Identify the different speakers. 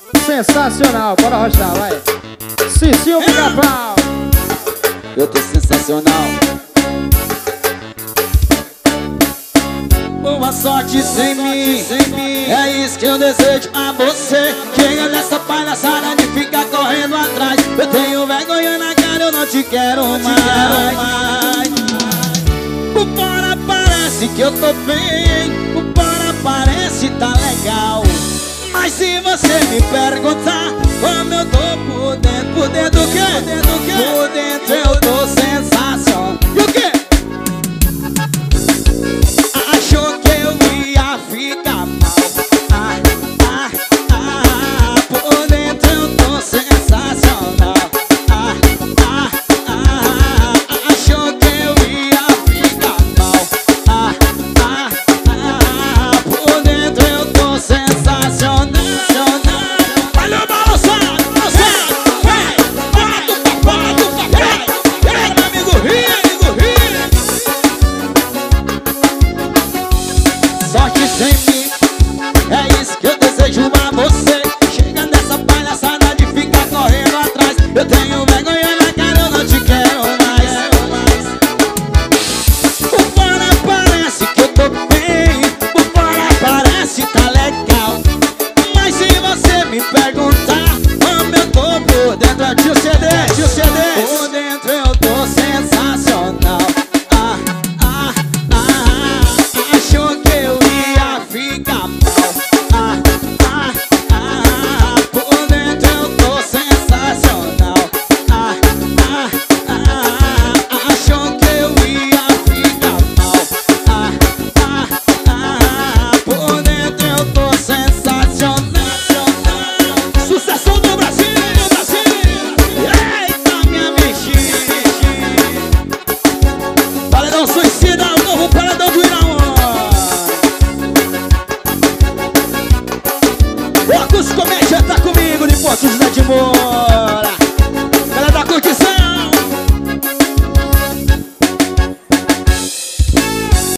Speaker 1: Sensacional, bora rochar, vai. Cicinho Pica-Pau.
Speaker 2: Eu tô sensacional. Boa sorte sem mim, é isso que eu desejo a você. Chega nessa palhaçada de ficar correndo atrás. Eu tenho vergonha na cara, eu não te quero mais. Por fora parece que eu tô bem, por fora parece tá legal. Mas se você me perguntar como eu tô por dentro o quê? Por dentro eu tô sensacional. E o quê? Achou que eu ia ficar mal. Por dentro eu tô sensacional. Achou que eu ia ficar mal. Por dentro eu tô sensacional. Valeu, balançado, meu amigo Rio. Sorte sem mim, é isso que eu desejo a você. Chega nessa palhaçada de ficar correndo atrás. Eu tenho vergonha na cara, eu não te quero mais. Por fora parece que eu tô bem, por fora parece tá legal. Mas se você me perguntar como eu tô por dentro, tio CD. Por dentro eu tô sensacional. Achou que eu ia ficar mal. Por dentro eu tô sensacional. Achou que eu ia ficar mal. Por dentro eu tô sensacional. Sucesso do Brasil. Eita, minha bichinha. Paredão Suicida, o novo paredão do Irão. O Augusto Comédia tá comigo de Porto José de Moura.